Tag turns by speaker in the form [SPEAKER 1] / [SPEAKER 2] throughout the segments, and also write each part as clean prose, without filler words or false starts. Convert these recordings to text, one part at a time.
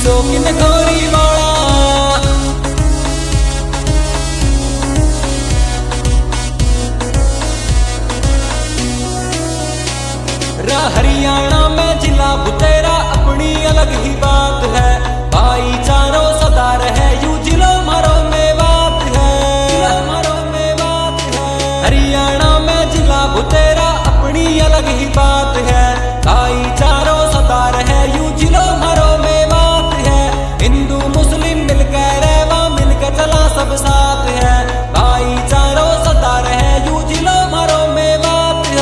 [SPEAKER 1] शौकीन घोरी वाला हरियाणा में जिला बुतेरा अपनी अलग ही बात है। भाईचारों सदा रहे यूं जिलो मारो में बात है, मारो में बात है। हरियाणा में जिला बुतेरा अपनी अलग ही बात है। भाईचारों सदा रहे यूं जिलो मारो में बात है। हिंदू मुस्लिम मिलकर रहवा मिलकर चला सब साथ है। भाईचारों सदा रहे यूं जिलो मारो में बात है।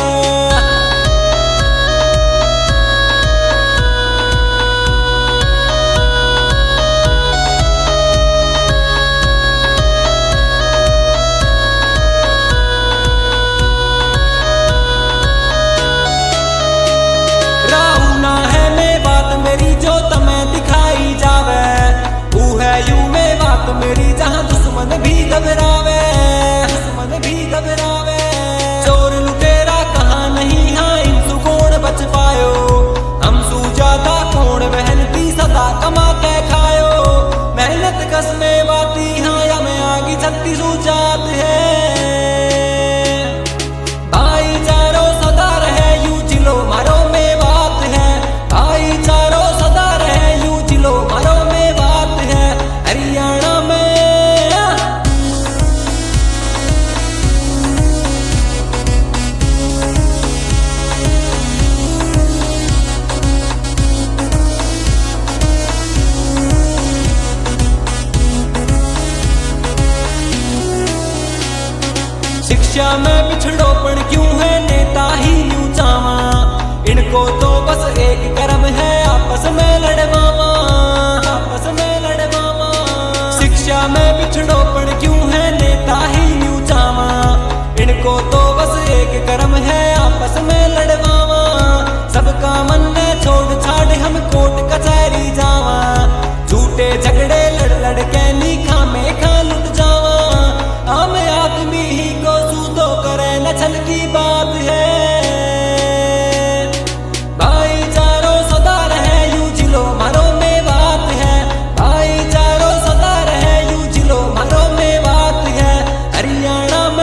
[SPEAKER 1] मेरी जहां दुश्मन भी घबरावे, दुश्मन भी घबरावे। चोर लुटेरा कहाँ नहीं हाँ इंसु कौन बच पायो। हम सू ज्यादा कौन मेहनती सदा कमा के खायो। मेहनत कसने बाती हाँ या मैं आगे छत्ती सू जात है। भाईचारों सदा रहे यूं जिलो मारो में बात है। भाईचारों सदा रहे यूं जिलो मारो में बात है। हरियाणा शिक्षा में पिछड़ोपन क्यों है नेता ही यूं चावा। इनको तो बस एक कर्म है आपस में लड़वावा, आपस में लड़वावा। शिक्षा में पिछड़ोपन क्यों है नेता ही यूं चावा। इनको तो बस एक कर्म है आपस में लड़वावा। सबका मन में छोड़ छाड़ हम कोर्ट कचहरी जावा। झूठे झगड़े लड़ लड़ के नीखा में खा लुट जावा। आम आदमी ही को सूदो करे न छल की बात है। भाईचारों सदा रहे यूं जिलो मारो में बात है। भाईचारों सदा रहे यूं जिलो मारो में बात है। हरियाणा में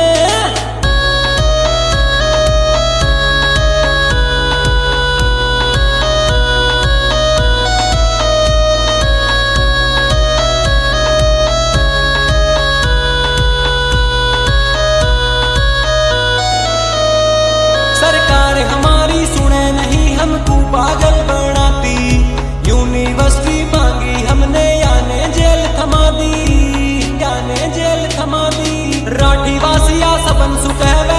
[SPEAKER 1] सरकार हमारी सुने नहीं हमको पागल बनाती। यूनिवर्सिटी मांगी हमने याने जेल थमा दी, याने जेल थमा दी। राठी वासिया सबन सुकहवे